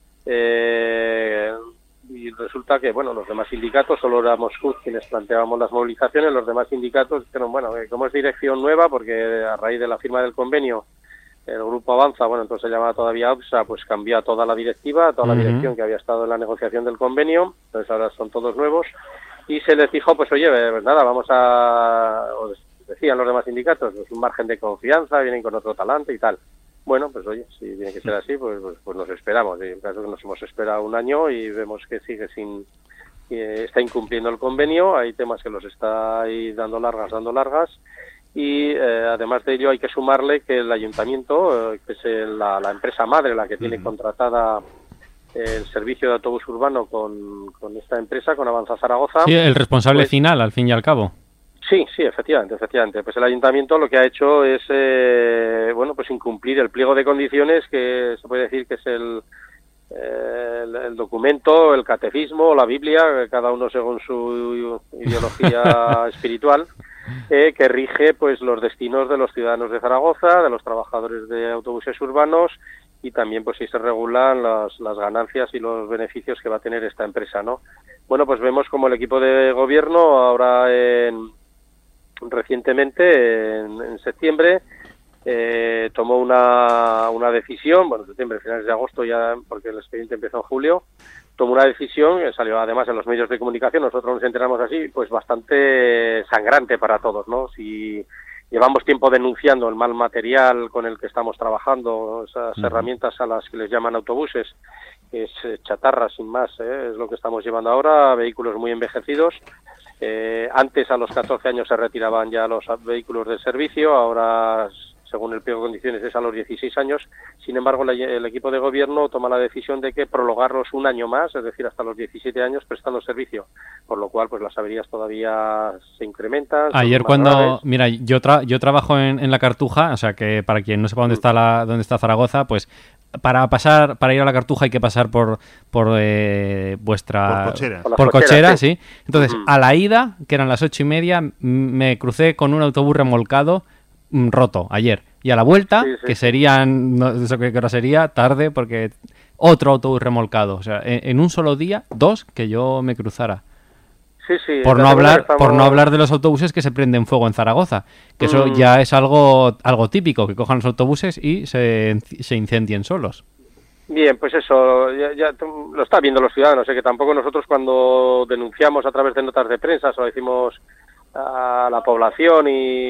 Y resulta que, bueno, los demás sindicatos, solo éramos CUT quienes planteábamos las movilizaciones, los demás sindicatos dijeron, bueno, como es dirección nueva, porque a raíz de la firma del convenio el grupo Avanza, bueno, entonces se llamaba todavía OPSA, pues cambió a toda la directiva, a toda la dirección que había estado en la negociación del convenio, entonces ahora son todos nuevos, y se les dijo, pues oye, pues nada, decían los demás sindicatos, pues un margen de confianza, vienen con otro talante y tal. Bueno, pues oye, si tiene que ser así, pues nos esperamos. Y en caso que nos hemos esperado un año y vemos que sigue está incumpliendo el convenio, hay temas que los está ahí dando largas. Y además de ello hay que sumarle que el ayuntamiento, que es la empresa madre, la que tiene contratada el servicio de autobús urbano con esta empresa, con Avanza Zaragoza. Sí, el responsable final, al fin y al cabo. Sí, efectivamente. Pues el ayuntamiento lo que ha hecho es, pues incumplir el pliego de condiciones, que se puede decir que es el documento, el catecismo, la Biblia, cada uno según su ideología espiritual, que rige pues los destinos de los ciudadanos de Zaragoza, de los trabajadores de autobuses urbanos, y también pues si se regulan las ganancias y los beneficios que va a tener esta empresa, ¿no? Bueno, pues vemos como el equipo de gobierno ahora recientemente, en septiembre, tomó una decisión, bueno, septiembre, finales de agosto ya, porque el expediente empezó en julio, tomó una decisión, que salió además en los medios de comunicación, nosotros nos enteramos así, pues bastante sangrante para todos, ¿no? Si llevamos tiempo denunciando el mal material con el que estamos trabajando, esas herramientas a las que les llaman autobuses, que es chatarra sin más, es lo que estamos llevando ahora, vehículos muy envejecidos. Antes, a los 14 años, se retiraban ya los vehículos del servicio, ahora, según el pliego de condiciones, es a los 16 años. Sin embargo, el equipo de gobierno toma la decisión de que prolongarlos un año más, es decir, hasta los 17 años prestando servicio, por lo cual pues las averías todavía se incrementan. Ayer mira, yo trabajo en la Cartuja, o sea que para quien no sepa dónde está Zaragoza, pues para ir a la Cartuja hay que pasar por vuestra por Cochera, sí. Entonces, a la ida, que eran las 8:30, me crucé con un autobús remolcado roto ayer, y a la vuelta, que serían, no sé qué hora sería, tarde, porque otro autobús remolcado, o sea, en un solo día, 2 que yo me cruzara. Por no hablar de los autobuses que se prenden fuego en Zaragoza, que eso ya es algo típico, que cojan los autobuses y se incendien solos. Bien, pues eso, ya lo está viendo los ciudadanos, que tampoco nosotros, cuando denunciamos a través de notas de prensa o decimos a la población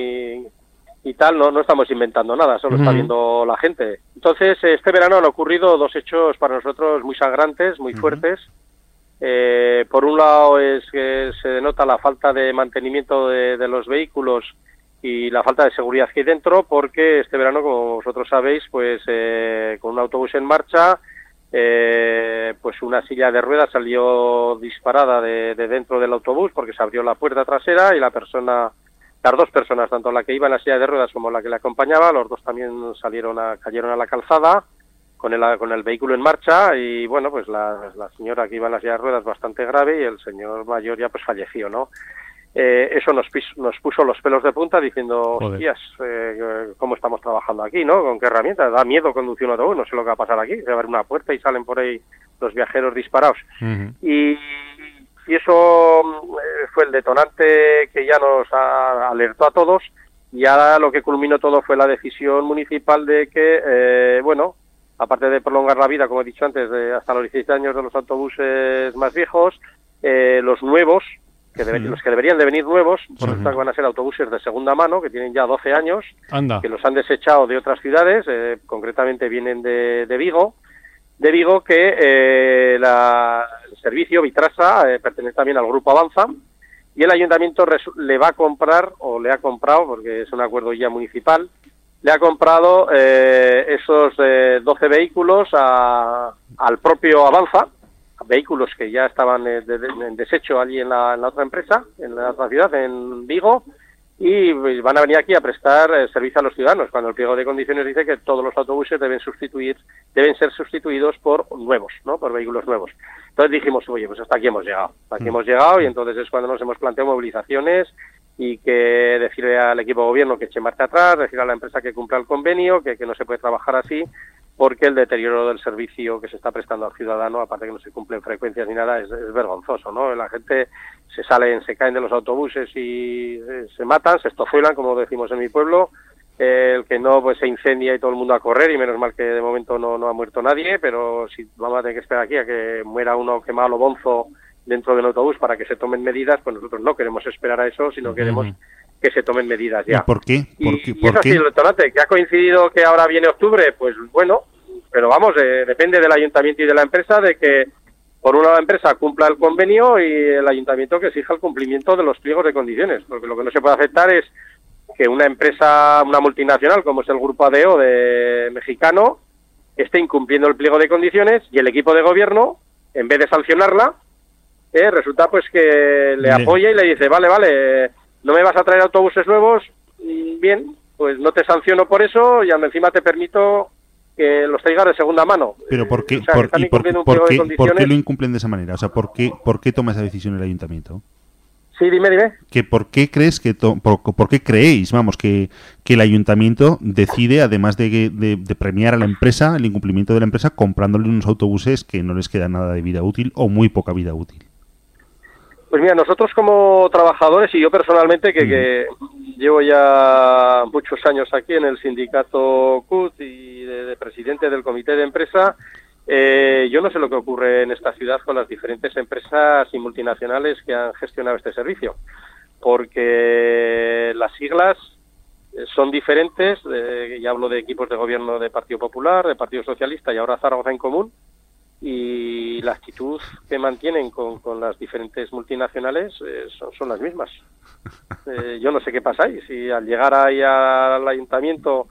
y tal, no estamos inventando nada, eso lo está viendo la gente. Entonces, este verano han ocurrido 2 hechos para nosotros muy sangrantes, muy fuertes. Por un lado es que se denota la falta de mantenimiento de los vehículos y la falta de seguridad que hay dentro, porque este verano, como vosotros sabéis, pues con un autobús en marcha, pues una silla de ruedas salió disparada de dentro del autobús porque se abrió la puerta trasera y las 2 personas, tanto la que iba en la silla de ruedas como la que le acompañaba, los 2 también cayeron a la calzada con el vehículo en marcha, y bueno, pues la señora que iba en la silla de ruedas bastante grave y el señor mayor ya pues falleció, ¿no? Eso nos puso los pelos de punta diciendo, hostias, ¿cómo estamos trabajando aquí, no? ¿Con qué herramientas? Da miedo conducir un autobús, no sé lo que va a pasar aquí, se abre una puerta y salen por ahí los viajeros disparados. Y eso fue el detonante que ya nos alertó a todos, y ahora lo que culminó todo fue la decisión municipal de que, aparte de prolongar la vida, como he dicho antes, hasta los 16 años de los autobuses más viejos, los nuevos, los que deberían de venir nuevos, por ejemplo, que van a ser autobuses de segunda mano, que tienen ya 12 años, que los han desechado de otras ciudades, concretamente vienen de Vigo, que el servicio Vitrasa pertenece también al Grupo Avanza, y el ayuntamiento le va a comprar, o le ha comprado, porque es un acuerdo ya municipal, le ha comprado esos 12 vehículos al propio Avanza, vehículos que ya estaban en desecho allí en la otra empresa, en la otra ciudad, en Vigo, y van a venir aquí a prestar servicio a los ciudadanos, cuando el pliego de condiciones dice que todos los autobuses deben ser sustituidos por nuevos, ¿no? Por vehículos nuevos. Entonces dijimos, oye, pues hasta aquí hemos llegado, y entonces es cuando nos hemos planteado movilizaciones y que decirle al equipo de gobierno que eche marcha atrás, decirle a la empresa que cumpla el convenio, que no se puede trabajar así, porque el deterioro del servicio que se está prestando al ciudadano, aparte que no se cumplen frecuencias ni nada, es vergonzoso, ¿no? La gente se caen de los autobuses y se matan, se estozuelan, como decimos en mi pueblo, el que no, pues se incendia y todo el mundo a correr, y menos mal que de momento no ha muerto nadie, pero si vamos a tener que esperar aquí a que muera uno quemado a lo bonzo dentro del autobús para que se tomen medidas, pues nosotros no queremos esperar a eso, sino queremos que se tomen medidas ya. ¿Y por qué? Y eso ha sido el detonante, que ha coincidido que ahora viene octubre, pues bueno, pero vamos, depende del ayuntamiento y de la empresa, de que por un lado la empresa cumpla el convenio y el ayuntamiento que exija el cumplimiento de los pliegos de condiciones, porque lo que no se puede aceptar es que una empresa, una multinacional como es el Grupo ADO de mexicano, esté incumpliendo el pliego de condiciones, y el equipo de gobierno, en vez de sancionarla, resulta pues que le apoya y le dice, vale, no me vas a traer autobuses nuevos, bien, pues no te sanciono por eso, y encima te permito que los traigas de segunda mano. Pero ¿por qué, o sea, por qué lo incumplen de esa manera? O sea, ¿por qué toma esa decisión el ayuntamiento? Sí, dime. Que ¿por qué crees por qué creéis, que el ayuntamiento decide, además de premiar a la empresa, el incumplimiento de la empresa, comprándole unos autobuses que no les queda nada de vida útil o muy poca vida útil? Pues mira, nosotros como trabajadores, y yo personalmente, que llevo ya muchos años aquí en el sindicato CUT y de presidente del comité de empresa, yo no sé lo que ocurre en esta ciudad con las diferentes empresas y multinacionales que han gestionado este servicio, porque las siglas son diferentes, ya hablo de equipos de gobierno de Partido Popular, de Partido Socialista y ahora Zaragoza en Común, y la actitud que mantienen con las diferentes multinacionales son las mismas. Yo no sé qué pasa ahí, si al llegar ahí al ayuntamiento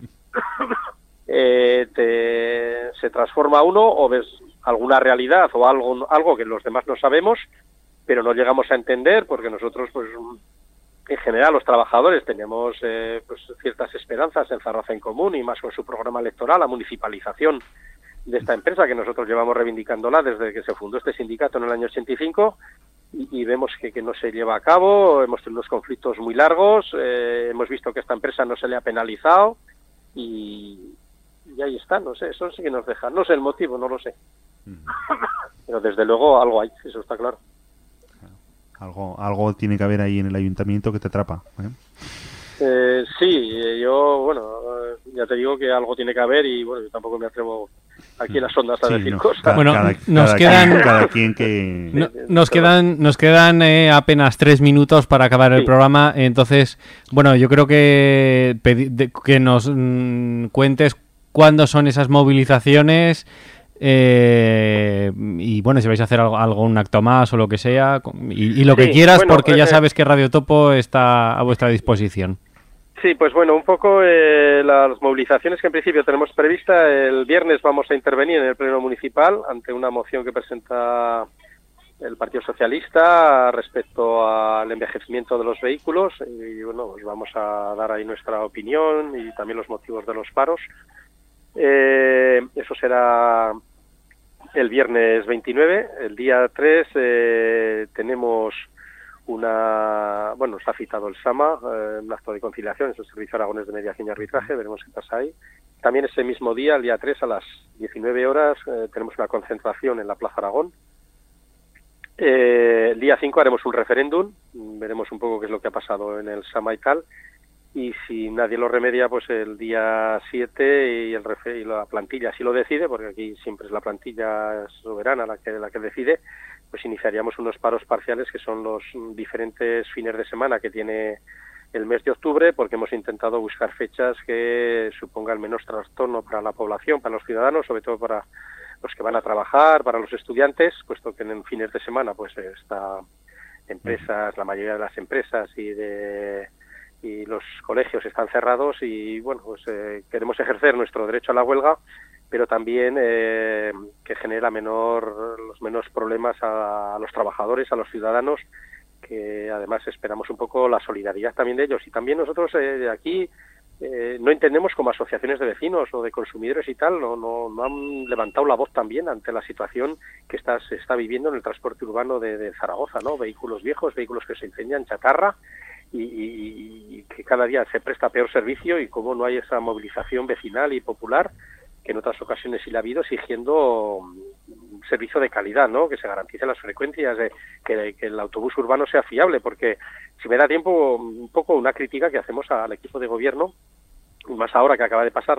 se transforma uno o ves alguna realidad o algo que los demás no sabemos, pero no llegamos a entender, porque nosotros, pues en general, los trabajadores teníamos pues ciertas esperanzas en Zaragoza en Común, y más con su programa electoral, la municipalización de esta empresa, que nosotros llevamos reivindicándola desde que se fundó este sindicato en el año 85, y vemos que no se lleva a cabo. Hemos tenido unos conflictos muy largos, hemos visto que a esta empresa no se le ha penalizado, y ahí está, no sé, eso sí que nos deja, no sé el motivo, no lo sé, pero desde luego algo hay, eso está claro. Algo tiene que haber ahí en el ayuntamiento que te atrapa, Sí, yo, bueno, ya te digo que algo tiene que haber, y bueno, yo tampoco me atrevo aquí en las ondas a decir cosas. Bueno, nos quedan apenas 3 minutos para acabar el programa, entonces, bueno, yo creo que nos cuentes cuándo son esas movilizaciones, y bueno, si vais a hacer un acto más o lo que sea, y lo que quieras, bueno, porque ya sabes que Radio Topo está a vuestra disposición. Sí, pues bueno, un poco las movilizaciones que en principio tenemos prevista. El viernes vamos a intervenir en el Pleno Municipal ante una moción que presenta el Partido Socialista respecto al envejecimiento de los vehículos, y bueno, pues vamos a dar ahí nuestra opinión y también los motivos de los paros. Eso será el viernes 29. El día 3 tenemos está citado el SAMA, un acto de conciliación, es el Servicio Aragonés de Mediación y Arbitraje, veremos qué pasa ahí. También ese mismo día, el día 3, a las 19 horas, tenemos una concentración en la Plaza Aragón. El día 5 haremos un referéndum, veremos un poco qué es lo que ha pasado en el SAMA y tal, y si nadie lo remedia, pues el día 7 y la plantilla así lo decide, porque aquí siempre es la plantilla soberana la que decide, pues iniciaríamos unos paros parciales, que son los diferentes fines de semana que tiene el mes de octubre, porque hemos intentado buscar fechas que supongan menos trastorno para la población, para los ciudadanos, sobre todo para los que van a trabajar, para los estudiantes, puesto que en fines de semana pues la mayoría de las empresas y los colegios están cerrados, y bueno, pues queremos ejercer nuestro derecho a la huelga, pero también que genere los menos problemas a los trabajadores, a los ciudadanos, que además esperamos un poco la solidaridad también de ellos. Y también nosotros aquí no entendemos, como asociaciones de vecinos o de consumidores y tal, no han levantado la voz también ante la situación que se está viviendo en el transporte urbano de Zaragoza, ¿no? Vehículos viejos, vehículos que se incendian, chatarra, y que cada día se presta peor servicio, y cómo no hay esa movilización vecinal y popular que en otras ocasiones sí la ha habido, exigiendo un servicio de calidad, ¿no? Que se garanticen las frecuencias, que el autobús urbano sea fiable, porque si me da tiempo, un poco una crítica que hacemos al equipo de gobierno, más ahora que acaba de pasar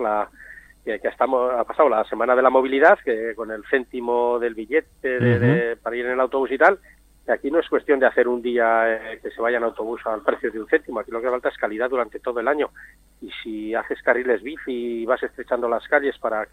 ha pasado la semana de la movilidad, que con el céntimo del billete para ir en el autobús y tal. Aquí no es cuestión de hacer un día que se vaya en autobús al precio de un céntimo, aquí lo que falta es calidad durante todo el año. Y si haces carriles bici y vas estrechando las calles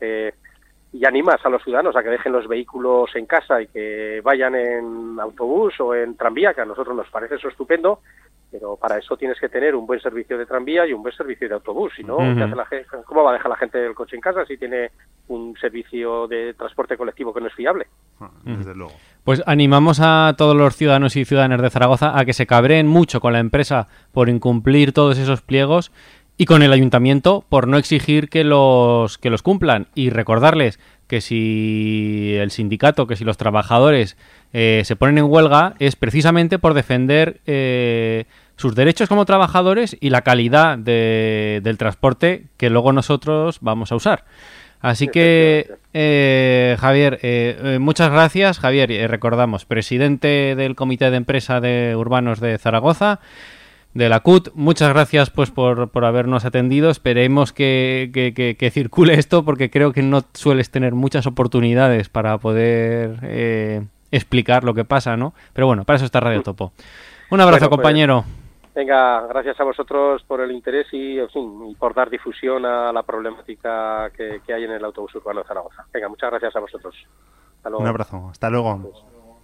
y animas a los ciudadanos a que dejen los vehículos en casa y que vayan en autobús o en tranvía, que a nosotros nos parece eso estupendo, pero para eso tienes que tener un buen servicio de tranvía y un buen servicio de autobús. Si no, ¿cómo va a dejar la gente el coche en casa si tiene un servicio de transporte colectivo que no es fiable? Desde luego. Pues animamos a todos los ciudadanos y ciudadanas de Zaragoza a que se cabreen mucho con la empresa por incumplir todos esos pliegos, y con el ayuntamiento por no exigir que los cumplan, y recordarles que si el sindicato, que si los trabajadores se ponen en huelga, es precisamente por defender sus derechos como trabajadores y la calidad del transporte que luego nosotros vamos a usar. Así que, Javier, muchas gracias. Javier, recordamos, presidente del Comité de Empresa de Urbanos de Zaragoza, de la CUT. Muchas gracias pues por habernos atendido. Esperemos que circule esto, porque creo que no sueles tener muchas oportunidades para poder explicar lo que pasa, ¿no? Pero bueno, para eso está Radio Topo. Un abrazo, compañero. Venga, gracias a vosotros por el interés y por dar difusión a la problemática que hay en el autobús urbano de Zaragoza. Venga, muchas gracias a vosotros. Hasta luego. Un abrazo. Hasta luego.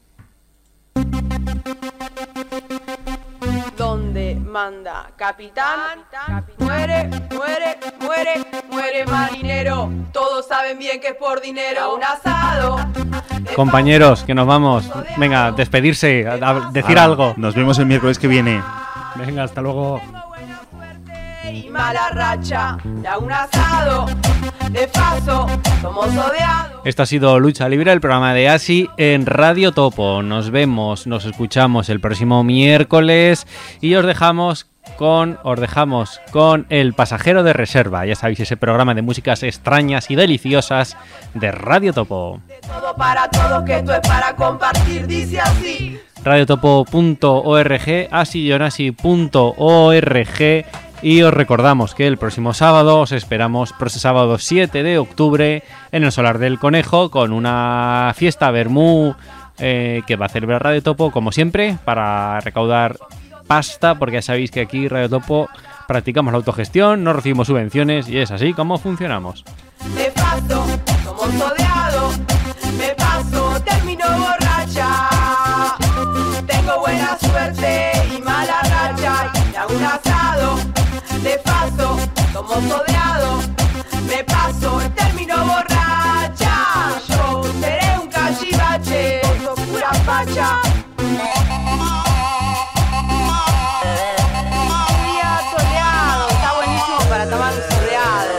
Donde manda capitán, muere, muere, muere, muere marinero. Todos saben bien que es por dinero. Un asado. Compañeros, que nos vamos. Venga, despedirse, a decir algo. Nos vemos el miércoles que viene. Venga, hasta luego. Y mala racha, da un asado. De paso, somos odiados. Esto ha sido Lucha Libre, el programa de ASI en Radio Topo. Nos vemos, nos escuchamos el próximo miércoles y os dejamos con El Pasajero de Reserva. Ya sabéis, ese programa de músicas extrañas y deliciosas de Radio Topo. De todo para todos, que esto es para compartir, dice así. radiotopo.org, asiyonasi.org. Y os recordamos que el próximo sábado os esperamos, próximo sábado 7 de octubre, en el Solar del Conejo, con una fiesta vermú que va a celebrar Radio Topo, como siempre, para recaudar pasta, porque ya sabéis que aquí Radio Topo practicamos la autogestión, no recibimos subvenciones y es así como funcionamos. De paso, somos odiados. Me paso, termino borracha. Tengo buena suerte y mala racha. Y hago un asado. De paso, somos odiados. Me paso, termino borracha. Yo seré un cachivache. Vos sos pura facha. Un día soleado. Está buenísimo para tomar un soleado.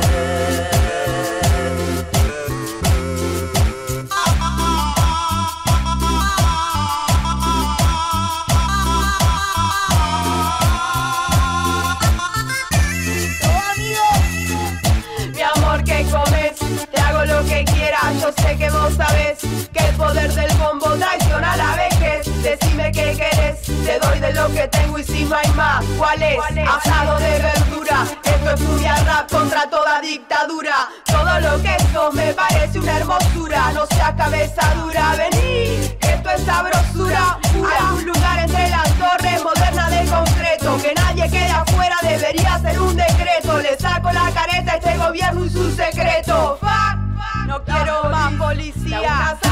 Lo que quieras, yo sé que vos sabés que el poder del bombo traiciona a la vejez. Decime qué querés, te doy de lo que tengo y si no hay más, ¿cuál es? Asado de verdura, esto es furia rap contra toda dictadura. Todo lo que sos me parece una hermosura, no seas cabeza dura, vení, que esto es sabrosura. Hay un lugar entre las torres, moderna de concreto, que nadie quede afuera, debería ser un decreto. Le saco la careta a este gobierno y su secreto. No quiero más policía.